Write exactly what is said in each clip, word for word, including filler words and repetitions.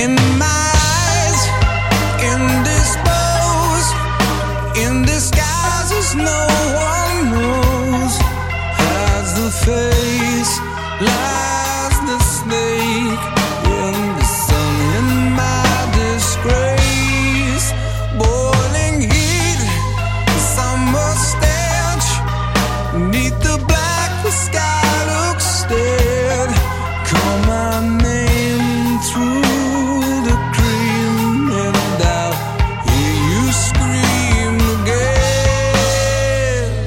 in my eyes, indisposed, in disguises no one knows. Hides the face, lies the snake in the sun, in my disgrace. Boiling heat, summer stench, neath the black the sky looks dead. Call my name through the cream and I'll hear you scream again.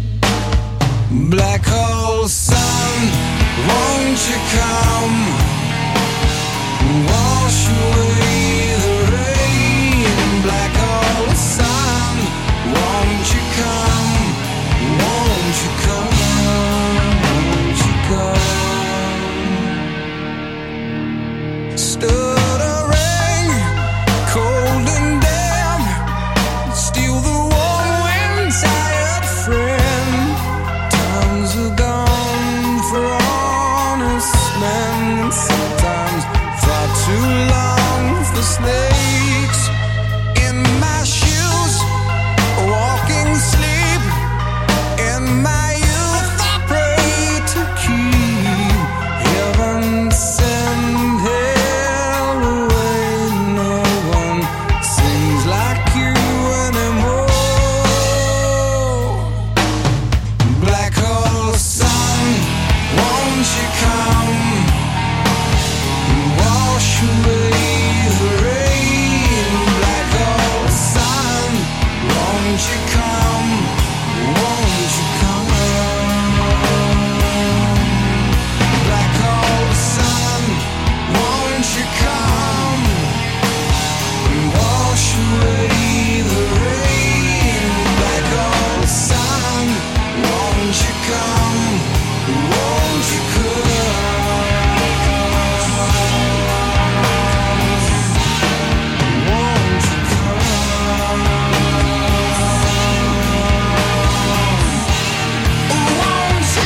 Black hole sun, won't you come, wash away the rain. Black hole sun, won't you come, won't you come, won't you come. Stuttering, cold and damp, steal the warm wind, tired friend. Times are gone for honest men, sometimes far too long for snakes. In my shoes, walking sleep, in my youth I pray to keep heaven send hell away. No one sings like you anymore. Black hole sun, won't you come, wash away the rain. Black hole sun, won't you come, won't you come. Black hole sun, won't you come, wash away the rain. Black hole sun, won't you come, won't you come, won't you come, won't you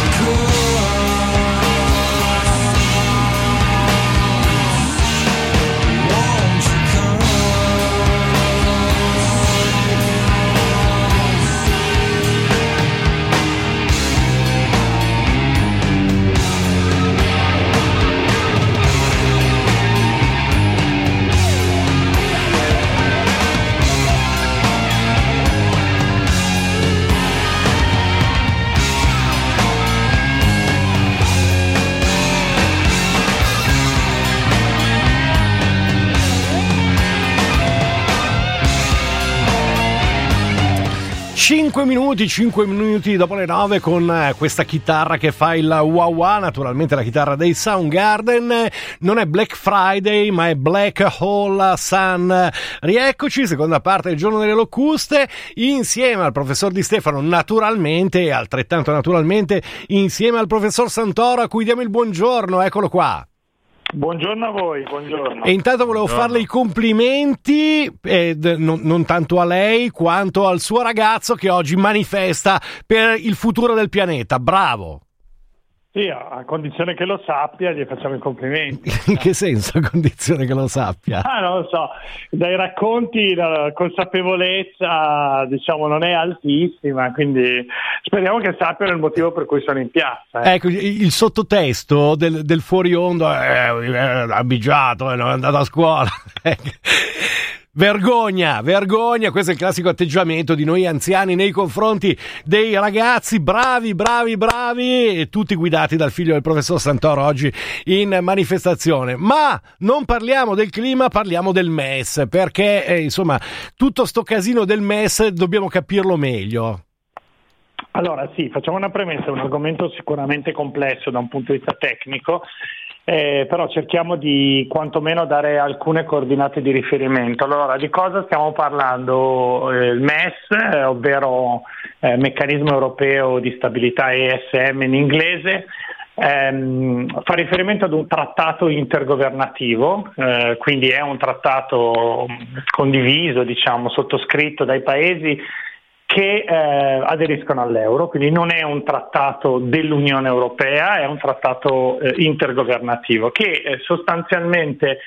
cinque minuti, cinque minuti dopo le nove con eh, questa chitarra che fa il wah wah, naturalmente la chitarra dei Soundgarden. Non è Black Friday ma è Black Hole Sun. Rieccoci, seconda parte del Giorno delle Locuste, insieme al professor Di Stefano naturalmente e altrettanto naturalmente insieme al professor Santoro, a cui diamo il buongiorno. Eccolo qua. Buongiorno a voi, buongiorno. E intanto volevo Buongiorno. farle i complimenti, eh, d- non, non tanto a lei quanto al suo ragazzo che oggi manifesta per il futuro del pianeta. Bravo! Sì, a condizione che lo sappia, gli facciamo i complimenti. In che senso, a condizione che lo sappia? Ah, non lo so, dai racconti la consapevolezza, diciamo, non è altissima, quindi speriamo che sappiano il motivo per cui sono in piazza. Eh. Ecco, il sottotesto del, del fuori onda è eh, abbigiato, eh, non è andato a scuola. Vergogna, vergogna, questo è il classico atteggiamento di noi anziani nei confronti dei ragazzi bravi, bravi, bravi, e tutti guidati dal figlio del professor Santoro oggi in manifestazione. Ma non parliamo del clima, parliamo del M E S, perché eh, insomma tutto sto casino del M E S dobbiamo capirlo meglio. Allora sì, facciamo una premessa, è un argomento sicuramente complesso da un punto di vista tecnico. Eh, però cerchiamo di quantomeno dare alcune coordinate di riferimento. Allora, di cosa stiamo parlando? Eh, il M E S, eh, ovvero eh, Meccanismo Europeo di Stabilità, E S M in inglese, ehm, fa riferimento ad un trattato intergovernativo, eh, quindi è un trattato condiviso, diciamo, sottoscritto dai paesi che eh, aderiscono all'euro, quindi non è un trattato dell'Unione Europea, è un trattato eh, intergovernativo che eh, sostanzialmente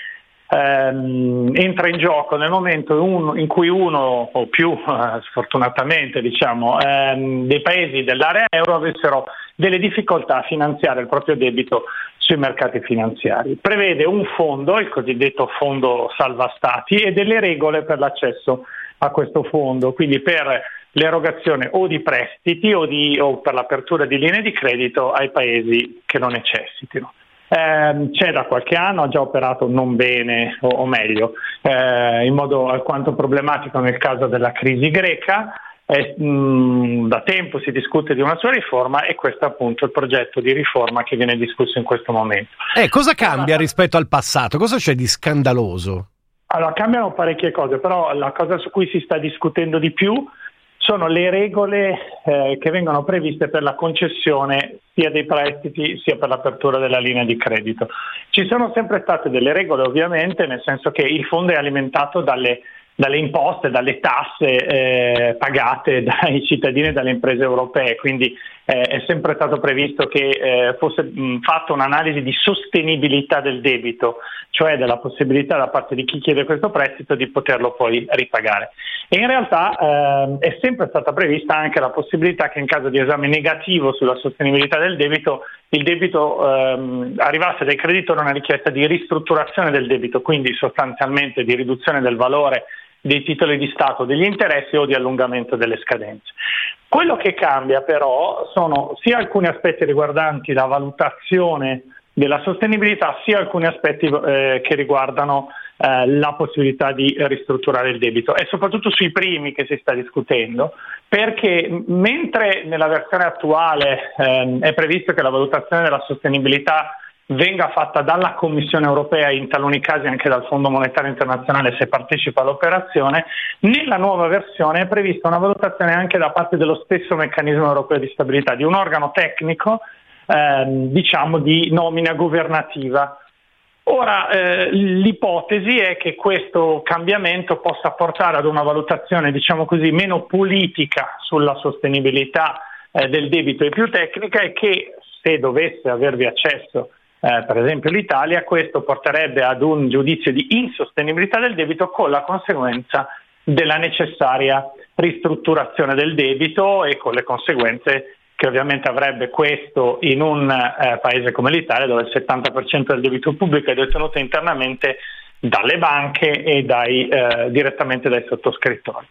ehm, entra in gioco nel momento un, in cui uno o più, eh, sfortunatamente diciamo, ehm, dei paesi dell'area euro avessero delle difficoltà a finanziare il proprio debito sui mercati finanziari. Prevede un fondo, il cosiddetto fondo salva stati, e delle regole per l'accesso a questo fondo, quindi per l'erogazione o di prestiti o, di, o per l'apertura di linee di credito ai paesi che lo necessitino. Eh, c'è da qualche anno, ha già operato non bene o, o meglio, eh, in modo alquanto problematico nel caso della crisi greca. Eh, mh, da tempo si discute di una sua riforma e questo è appunto il progetto di riforma che viene discusso in questo momento. Eh, cosa cambia allora, rispetto al passato? Cosa c'è di scandaloso? Allora, cambiano parecchie cose, però la cosa su cui si sta discutendo di più sono le regole eh, che vengono previste per la concessione sia dei prestiti sia per l'apertura della linea di credito. Ci sono sempre state delle regole, ovviamente, nel senso che il fondo è alimentato dalle dalle imposte, dalle tasse eh, pagate dai cittadini e dalle imprese europee, quindi eh, è sempre stato previsto che eh, fosse mh, fatta un'analisi di sostenibilità del debito, cioè della possibilità da parte di chi chiede questo prestito di poterlo poi ripagare. E in realtà eh, è sempre stata prevista anche la possibilità che in caso di esame negativo sulla sostenibilità del debito, il debito ehm, arrivasse dai creditori una richiesta di ristrutturazione del debito, quindi sostanzialmente di riduzione del valore dei titoli di Stato, degli interessi o di allungamento delle scadenze. Quello che cambia però sono sia alcuni aspetti riguardanti la valutazione della sostenibilità, sia alcuni aspetti eh, che riguardano eh, la possibilità di ristrutturare il debito. È soprattutto sui primi che si sta discutendo, perché mentre nella versione attuale eh, è previsto che la valutazione della sostenibilità venga fatta dalla Commissione europea, in taluni casi anche dal Fondo Monetario Internazionale se partecipa all'operazione, nella nuova versione è prevista una valutazione anche da parte dello stesso meccanismo europeo di stabilità, di un organo tecnico, ehm, diciamo di nomina governativa. Ora, eh, l'ipotesi è che questo cambiamento possa portare ad una valutazione, diciamo così, meno politica sulla sostenibilità eh, del debito e più tecnica, e che se dovesse avervi accesso Eh, per esempio l'Italia, questo porterebbe ad un giudizio di insostenibilità del debito, con la conseguenza della necessaria ristrutturazione del debito e con le conseguenze che ovviamente avrebbe questo in un eh, paese come l'Italia, dove il settanta per cento del debito pubblico è detenuto internamente dalle banche e dai, eh, direttamente dai sottoscrittori.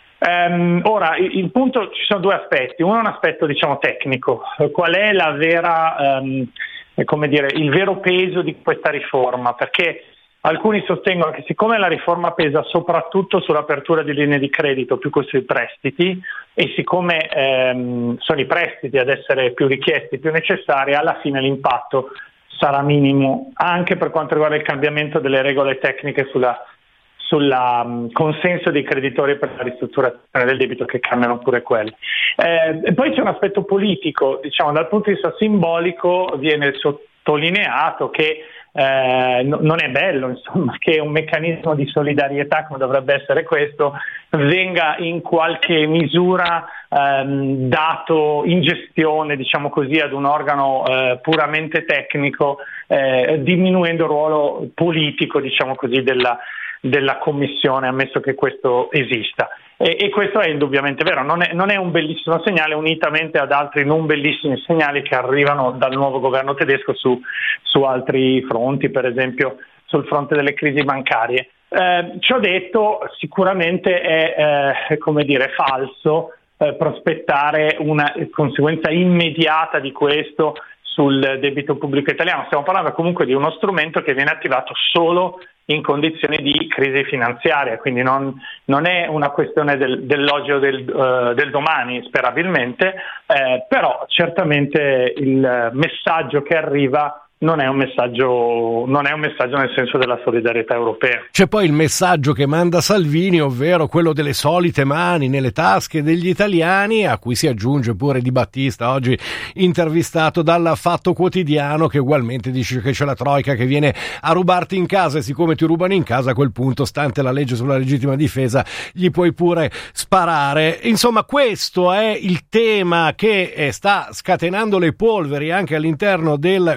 Um, ora, il, il punto, ci sono due aspetti. Uno è un aspetto, diciamo, tecnico. Qual è la vera... Um, come dire, il vero peso di questa riforma, perché alcuni sostengono che siccome la riforma pesa soprattutto sull'apertura di linee di credito più che sui prestiti, e siccome ehm, sono i prestiti ad essere più richiesti, più necessari, alla fine l'impatto sarà minimo, anche per quanto riguarda il cambiamento delle regole tecniche sulla sul um, consenso dei creditori per la ristrutturazione del debito, che cambiano pure quelli. Eh, e poi c'è un aspetto politico, diciamo, dal punto di vista simbolico viene sottolineato che eh, no, non è bello, insomma, che un meccanismo di solidarietà come dovrebbe essere questo venga in qualche misura ehm, dato in gestione, diciamo così, ad un organo eh, puramente tecnico, eh, diminuendo il ruolo politico, diciamo così, della della Commissione, ammesso che questo esista. E, e questo è indubbiamente vero, non è, non è un bellissimo segnale, unitamente ad altri non bellissimi segnali che arrivano dal nuovo governo tedesco su, su altri fronti, per esempio sul fronte delle crisi bancarie. Eh, ciò detto, sicuramente è eh, come dire, falso eh, prospettare una conseguenza immediata di questo sul debito pubblico italiano. Stiamo parlando comunque di uno strumento che viene attivato solo in condizioni di crisi finanziaria, quindi non, non è una questione del, dell'oggi o del, uh, del domani, sperabilmente, eh, però certamente il messaggio che arriva non è un messaggio non è un messaggio nel senso della solidarietà europea. C'è poi il messaggio che manda Salvini, ovvero quello delle solite mani nelle tasche degli italiani, a cui si aggiunge pure Di Battista, oggi intervistato dal Fatto Quotidiano, che ugualmente dice che c'è la troica che viene a rubarti in casa, e siccome ti rubano in casa, a quel punto, stante la legge sulla legittima difesa, gli puoi pure sparare. Insomma, questo è il tema che sta scatenando le polveri anche all'interno del governo,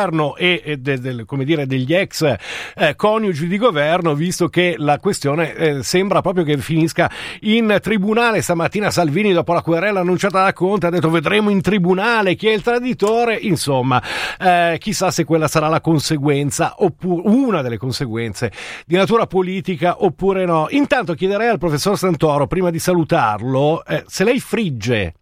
governo e, e de, de, come dire degli ex eh, coniugi di governo, visto che la questione eh, sembra proprio che finisca in tribunale. Stamattina Salvini, dopo la querela annunciata da Conte, ha detto vedremo in tribunale chi è il traditore. Insomma, eh, chissà se quella sarà la conseguenza, oppure una delle conseguenze di natura politica oppure no. Intanto chiederei al professor Santoro, prima di salutarlo, eh, se lei frigge.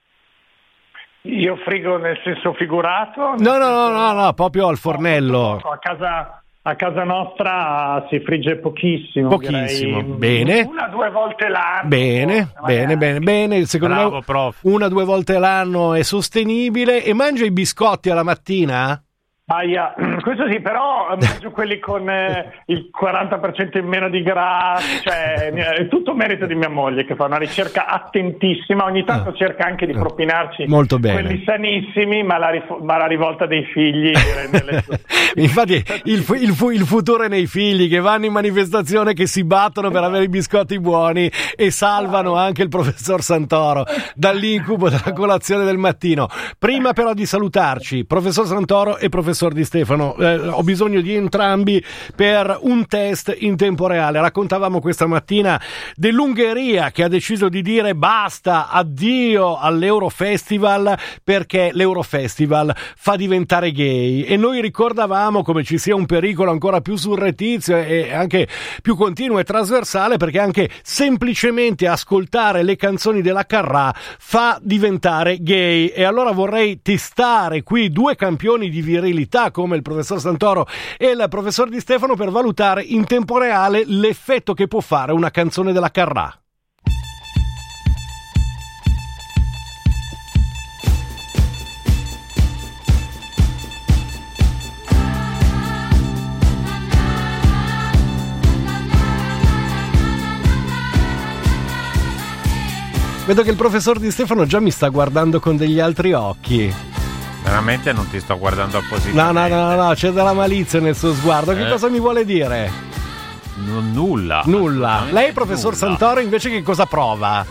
Io frigo nel senso figurato? Nel no, no, senso... no, no, no, proprio al fornello. A casa, a casa nostra si frigge pochissimo. Pochissimo, direi. bene. Una, due volte l'anno. Bene, bene, bene, bene. Secondo Bravo, me prof. una, due volte l'anno è sostenibile. E mangia i biscotti alla mattina? Aia, questo sì, però mangio quelli con eh, il quaranta per cento in meno di grassi, cioè è tutto merito di mia moglie che fa una ricerca attentissima, ogni tanto ah. cerca anche di propinarci molto bene. Quelli sanissimi, ma la, rif- ma la rivolta dei figli nelle sue... Infatti il, fu- il, fu- il futuro è nei figli che vanno in manifestazione, che si battono per avere i biscotti buoni e salvano anche il professor Santoro dall'incubo della colazione del mattino. Prima però di salutarci, professor Santoro e professor Di Stefano, eh, ho bisogno di entrambi per un test in tempo reale. Raccontavamo questa mattina dell'Ungheria che ha deciso di dire basta, addio all'Eurofestival, perché l'Eurofestival fa diventare gay, e noi ricordavamo come ci sia un pericolo ancora più surrettizio e anche più continuo e trasversale, perché anche semplicemente ascoltare le canzoni della Carrà fa diventare gay. E allora vorrei testare qui due campioni di virilità come il professor Santoro e il professor Di Stefano per valutare in tempo reale l'effetto che può fare una canzone della Carrà. Vedo che il professor Di Stefano già mi sta guardando con degli altri occhi. Veramente non ti sto guardando appositamente. No, no, no, no, c'è della malizia nel suo sguardo. Che eh. cosa mi vuole dire? N- nulla. Nulla. Lei, professor nulla. Santoro, invece che cosa prova?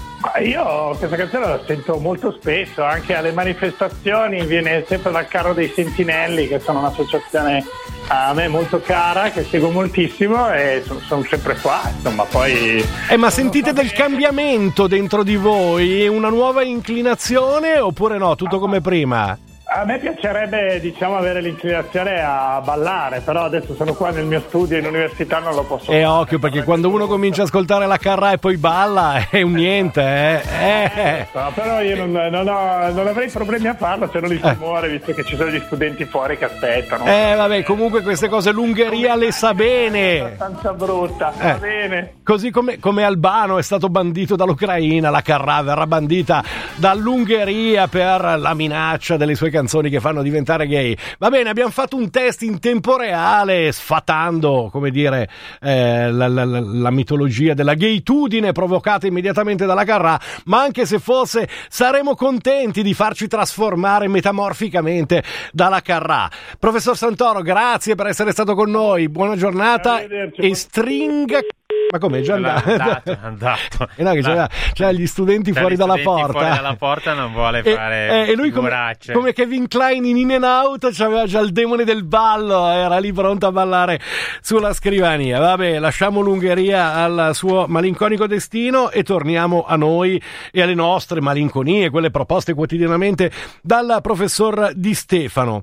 Io questa canzone la sento molto spesso, anche alle manifestazioni, viene sempre dal carro dei Sentinelli, che sono un'associazione a me molto cara, che seguo moltissimo, e sono, sono sempre qua, insomma. Poi eh ma sentite del cambiamento dentro di voi, una nuova inclinazione oppure no, tutto come prima? A me piacerebbe, diciamo, avere l'inclinazione a ballare, però adesso sono qua nel mio studio in università, non lo posso e fare. Occhio, perché quando uno comincia a ascoltare la Carrà e poi balla è un niente, eh. eh. No, però io non, non, ho, non avrei problemi a farlo se non li si muore, visto che ci sono gli studenti fuori che aspettano. Eh vabbè, comunque queste cose l'Ungheria le sa bene. È abbastanza brutta, eh. va bene. Così come, come Albano è stato bandito dall'Ucraina, la Carrà verrà bandita dall'Ungheria per la minaccia delle sue canzoni che fanno diventare gay. Va bene, abbiamo fatto un test in tempo reale, sfatando, come dire, eh, la, la, la mitologia della gaytudine provocata immediatamente dalla Carrà, ma anche se fosse, saremo contenti di farci trasformare metamorficamente dalla Carrà. Professor Santoro, grazie per essere stato con noi, buona giornata e stringa... Ma come? È già andato? andato, è andato. E no, che c'era, c'era gli studenti c'era fuori gli dalla studenti porta. Fuori dalla porta non vuole e, fare eh, e lui come, come Kevin Klein in In and Out c'aveva già il demone del ballo, era lì pronto a ballare sulla scrivania. Vabbè, lasciamo l'Ungheria al suo malinconico destino e torniamo a noi e alle nostre malinconie, quelle proposte quotidianamente dal professor Di Stefano.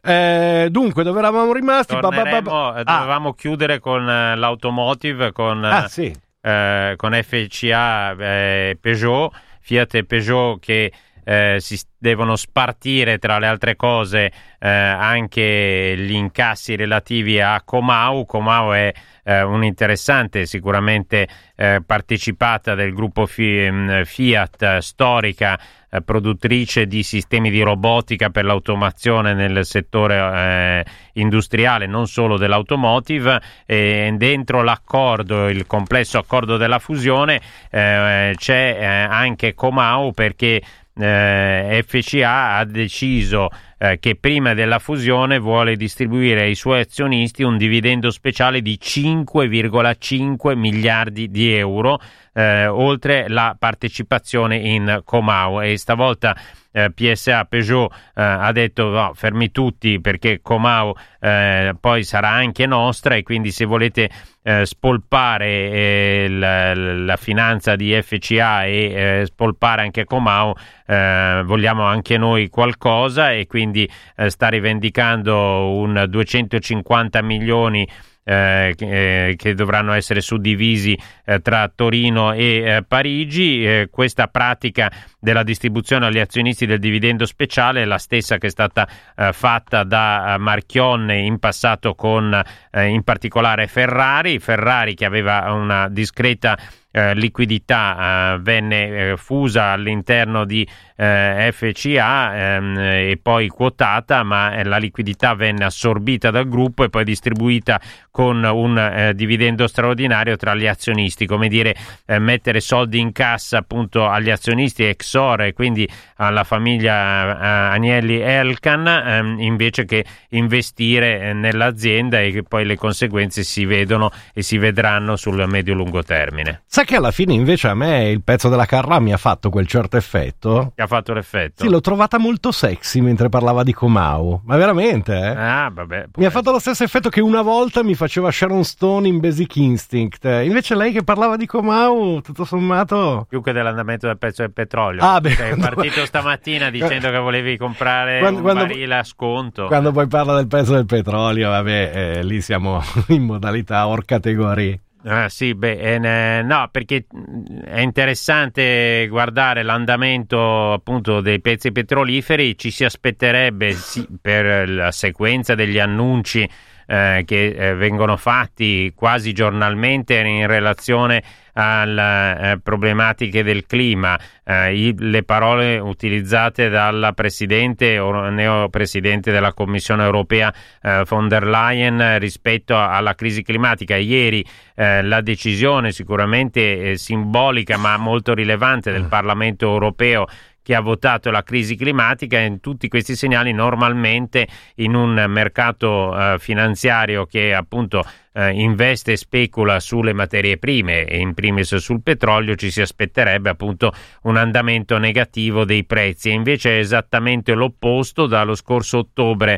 Eh, dunque, dove eravamo rimasti? Torneremo, ah. Dovevamo chiudere con uh, l'automotive, con, ah, sì. uh, con F C A e Peugeot, Fiat e Peugeot che uh, si devono spartire, tra le altre cose, uh, anche gli incassi relativi a Comau. Comau è uh, un'interessante, sicuramente uh, partecipata del gruppo Fi- Fiat, storica, produttrice di sistemi di robotica per l'automazione nel settore eh, industriale, non solo dell'automotive, e dentro l'accordo, il complesso accordo della fusione, eh, c'è eh, anche Comau, perché eh, F C A ha deciso eh, che prima della fusione vuole distribuire ai suoi azionisti un dividendo speciale di cinque virgola cinque miliardi di euro, eh, oltre la partecipazione in Comau, e stavolta Eh, P S A Peugeot eh, ha detto no, fermi tutti, perché Comau eh, poi sarà anche nostra, e quindi se volete eh, spolpare eh, la, la finanza di F C A e eh, spolpare anche Comau, eh, vogliamo anche noi qualcosa, e quindi eh, sta rivendicando un duecentocinquanta milioni Eh, che, che dovranno essere suddivisi eh, tra Torino e eh, Parigi. Eh, questa pratica della distribuzione agli azionisti del dividendo speciale è la stessa che è stata eh, fatta da eh, Marchionne in passato con eh, in particolare Ferrari. Ferrari, che aveva una discreta Eh, liquidità, eh, venne eh, fusa all'interno di eh, F C A ehm, e poi quotata, ma eh, la liquidità venne assorbita dal gruppo e poi distribuita con un eh, dividendo straordinario tra gli azionisti, come dire eh, mettere soldi in cassa appunto agli azionisti Exor e quindi alla famiglia eh, Agnelli Elkann, ehm, invece che investire eh, nell'azienda, e che poi le conseguenze si vedono e si vedranno sul medio-lungo termine. Sa che alla fine invece a me il pezzo della Carrà mi ha fatto quel certo effetto. Che ha fatto l'effetto? Sì, l'ho trovata molto sexy mentre parlava di Comau, ma veramente, eh? Ah, vabbè. Mi ha fatto lo stesso effetto che una volta mi faceva Sharon Stone in Basic Instinct. Invece lei che parlava di Comau, tutto sommato... Più che dell'andamento del prezzo del petrolio. Ah, beh, sei partito stamattina dicendo che volevi comprare quando, un quando, barile a sconto. Quando poi parla del prezzo del petrolio, vabbè, eh, lì siamo in modalità or categorie. Ah, sì, beh, eh, no, perché è interessante guardare l'andamento appunto dei prezzi petroliferi. Ci si aspetterebbe, sì, per la sequenza degli annunci eh, che eh, vengono fatti quasi giornalmente in relazione alle eh, problematiche del clima, eh, i, le parole utilizzate dalla presidente o neopresidente della Commissione europea eh, von der Leyen rispetto alla crisi climatica. Ieri eh, la decisione sicuramente eh, simbolica ma molto rilevante del Parlamento europeo, che ha votato la crisi climatica. In tutti questi segnali, normalmente in un mercato eh, finanziario che appunto eh, investe e specula sulle materie prime e in primis sul petrolio, ci si aspetterebbe appunto un andamento negativo dei prezzi, e invece è esattamente l'opposto. Dallo scorso ottobre,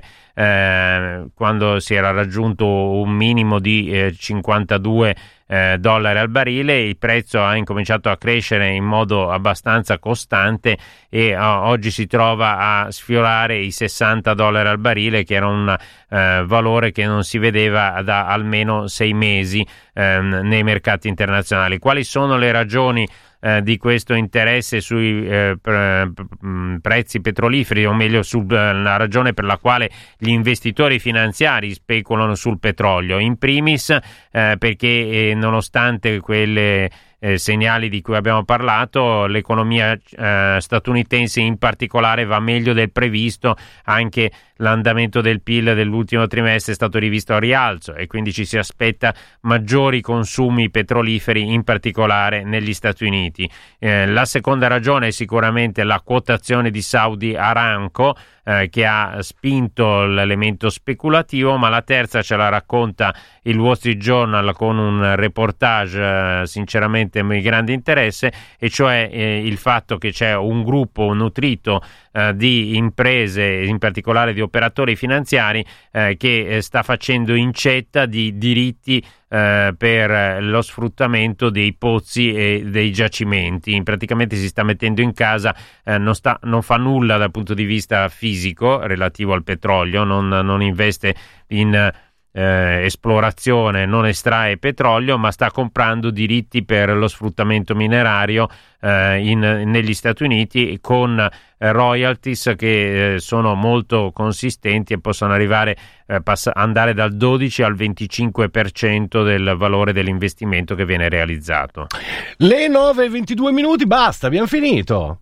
eh, quando si era raggiunto un minimo di eh, cinquantadue Eh, dollari al barile, il prezzo ha incominciato a crescere in modo abbastanza costante e uh, oggi si trova a sfiorare i sessanta dollari al barile, che era un uh, valore che non si vedeva da almeno sei mesi um, nei mercati internazionali. Quali sono le ragioni Eh, di questo interesse sui eh, pre- pre- prezzi petroliferi, o meglio sulla ragione per la quale gli investitori finanziari speculano sul petrolio? In primis eh, perché eh, nonostante quelle Eh, segnali di cui abbiamo parlato, l'economia eh, statunitense in particolare va meglio del previsto. Anche l'andamento del P I L dell'ultimo trimestre è stato rivisto a rialzo, e quindi ci si aspetta maggiori consumi petroliferi, in particolare negli Stati Uniti. Eh, la seconda ragione è sicuramente la quotazione di Saudi Aramco, eh, che ha spinto l'elemento speculativo, ma la terza ce la racconta il Wall Street Journal con un reportage eh, sinceramente di grande interesse, e cioè eh, il fatto che c'è un gruppo nutrito eh, di imprese, in particolare di operatori finanziari, eh, che eh, sta facendo incetta di diritti eh, per lo sfruttamento dei pozzi e dei giacimenti. Praticamente si sta mettendo in casa, eh, non, sta, non fa nulla dal punto di vista fisico relativo al petrolio, non, non investe in Eh, esplorazione, non estrae petrolio, ma sta comprando diritti per lo sfruttamento minerario eh, in, negli Stati Uniti, con eh, royalties che eh, sono molto consistenti e possono arrivare eh, pass- andare dal dodici al venticinque per cento del valore dell'investimento che viene realizzato. Le nove e ventidue minuti, basta, abbiamo finito.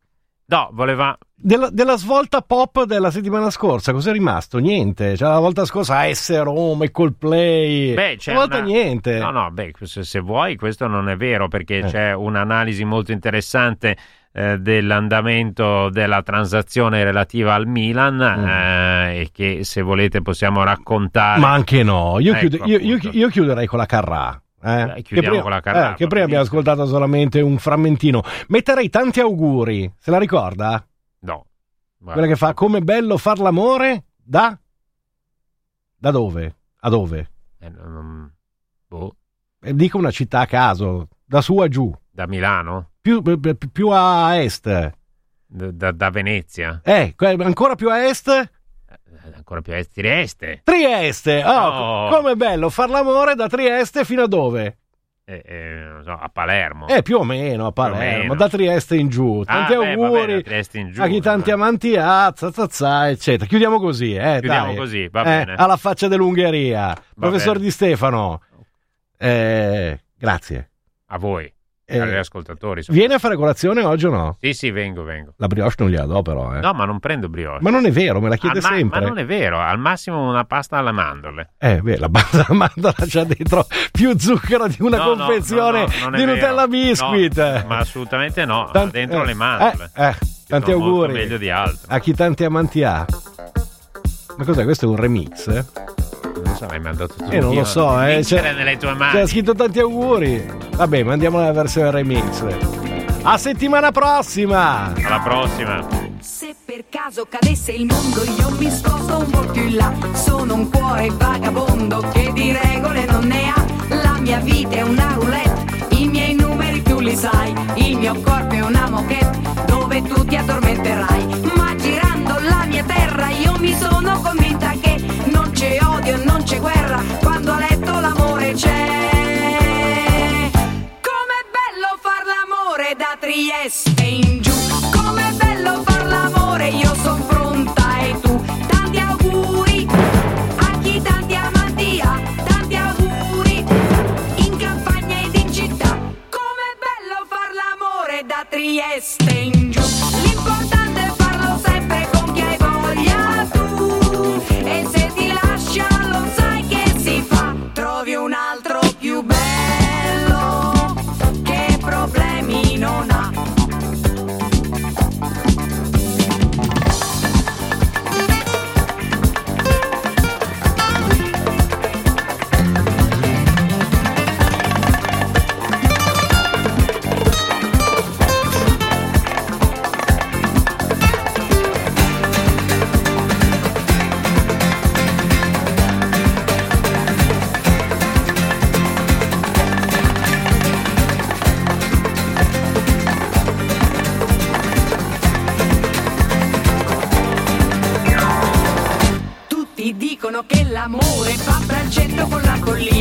No, voleva... Della, della svolta pop della settimana scorsa, cos'è rimasto? Niente. Cioè, la volta scorsa A S Roma e Coldplay. Beh, c'è la volta una... niente. No, no, beh, se, se vuoi, questo non è vero, perché eh. c'è un'analisi molto interessante eh, dell'andamento della transazione relativa al Milan mm. eh, e che se volete possiamo raccontare. Ma anche no, io, ecco, chiudo, io, io, io chiuderei con la Carrà. Eh? Beh, chiudiamo prima, con la Carrà. Eh, che prima abbiamo ascoltato solamente un frammentino. Metterei tanti auguri, se la ricorda? No. Guarda. Quella che fa come bello far l'amore da? Da dove? A dove? Eh, non... boh. Eh, dico una città a caso, da su a giù. Da Milano? Più, più, più a est. Da, da Venezia? Eh, ancora più a est? Ancora più a est, Trieste. Trieste! Oh, no. Come bello far l'amore da Trieste fino a dove? Eh, eh, non so, a Palermo. Eh, più o meno a Palermo, meno. da Trieste in giù. Tanti ah, beh, auguri vabbè, in giù, a chi tanti vabbè. amanti ha, zazazà, eccetera. Chiudiamo così, eh, Chiudiamo dai. così, va eh, bene. Alla faccia dell'Ungheria. Va Professor bene. Di Stefano, eh, grazie. A voi, Eh, agli ascoltatori. Vieni a fare colazione oggi o no? Sì, sì, vengo, vengo. La brioche non gliela do però, eh. No, ma non prendo brioche. Ma non è vero, me la chiede Al ma- sempre. Ma non è vero, al massimo una pasta alle mandorle. Eh, beh, la banda mandola c'ha dentro più zucchero di una No, no, confezione no, no, non è di vero. Nutella Biscuit. No, ma assolutamente no, ha Tant- dentro eh, le mandorle. Eh, eh, tanti sono molto auguri. meglio di altro. A chi tanti amanti ha. Ma cos'è? Questo è un remix? Eh, Non so, hai mandato tu. eh non lo so, eh. C'è C'è, nelle tue mani. c'è scritto tanti auguri. Vabbè, mandiamo la versione remix. A settimana prossima! Alla prossima. Se per caso cadesse il mondo io mi sposto un po' più in là. Sono un cuore vagabondo che di regole non ne ha. La mia vita è una roulette, i miei numeri tu li sai. Il mio corpo è una moquette dove tu ti addormenterai. Ma girando la mia terra io mi sono convinta che non c'è odio, non c'è guerra, quando a letto l'amore c'è. Com'è bello far l'amore da Trieste in giù. Com'è bello far l'amore, io son pronta e tu. Tanti auguri a chi tanti amanti ha. Tanti auguri in campagna ed in città. Com'è bello far l'amore da Trieste in giù. L'importante è farlo sempre con chi hai voglia tu. E se ti lascia lo sai che si fa. Trovi un altro più bello che problemi non ha. Tutti dicono che l'amore fa braccetto con la collina.